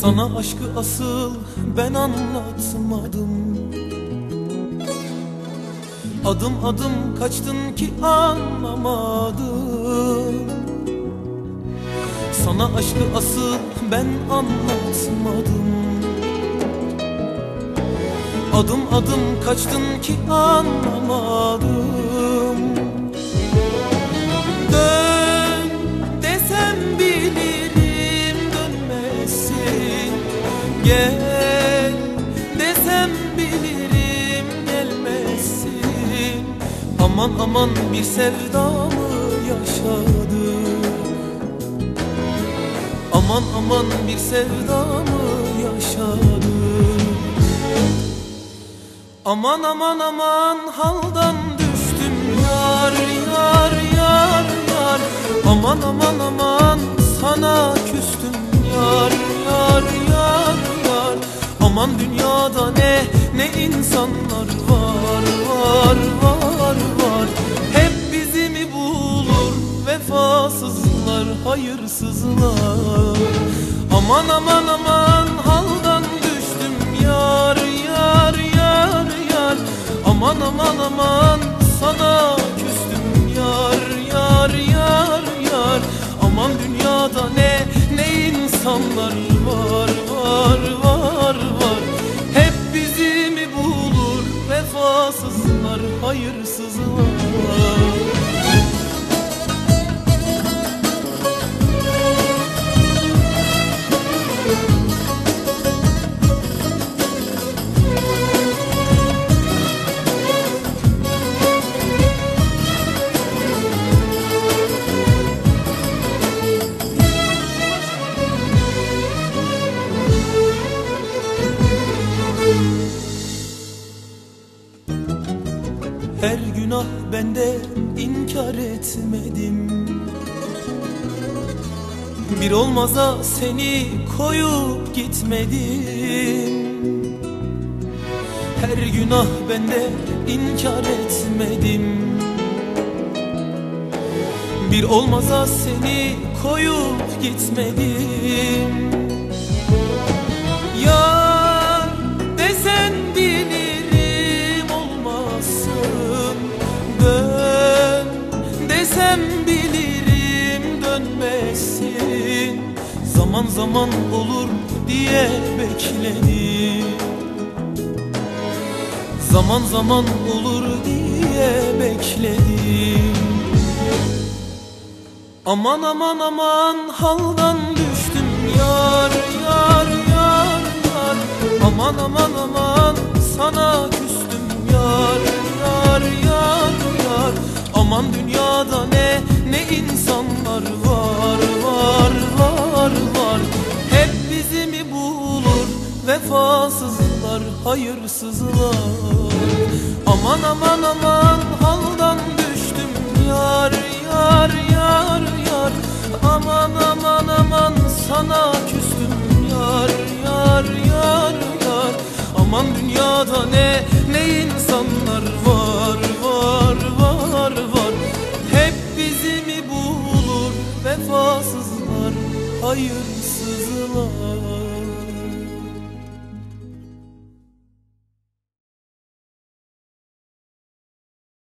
Sana aşkı asıl ben anlatmadım. Adım adım kaçtın ki anlamadım. Sana aşkı asıl ben anlatmadım. Adım adım kaçtın ki anlamadım. Dön desem bilirim dönmezsin. Gel desem bilirim gelmezsin. Aman aman bir sevdamı yaşadık. Aman aman bir sevdamı yaşadık. Aman aman aman haldan düştüm yar yar yar yar. Aman aman aman sana küstüm yar yar yar yar. Aman dünyada ne insanlar var var var var. Hep bizi mi bulur vefasızlar hayırsızlar. Aman aman aman haldan düştüm yar yar yar yar. Aman aman aman sana küstüm yar yar yar yar. Aman dünyada ne insanlar var var var var. Hep bizi mi bulur vefasızlar hayırsızlar. Her günah bende inkar etmedim. Bir olmaza seni koyup gitmedim. Her günah bende inkar etmedim. Bir olmaza seni koyup gitmedim. Yar desen bilirim olmazsın. Dön desem bilirim dönmezsin. Zaman zaman olur diye bekledim. Zaman zaman olur diye bekledim. Aman aman aman haldan düştüm yar yar yar yar. Aman aman aman sana küstüm yar yar yar yar. Aman dünyada ne insanlar var var var var. Hep bizi mi bulur vefasızlar hayırsızlar. Aman aman aman haldan düştüm yar yar yar yar. Aman aman aman sana küstüm yar yar yar yar. Aman dünyada ne insanlar var var var var. Hep bizi mi bulur vefasızlar hayırsızlar.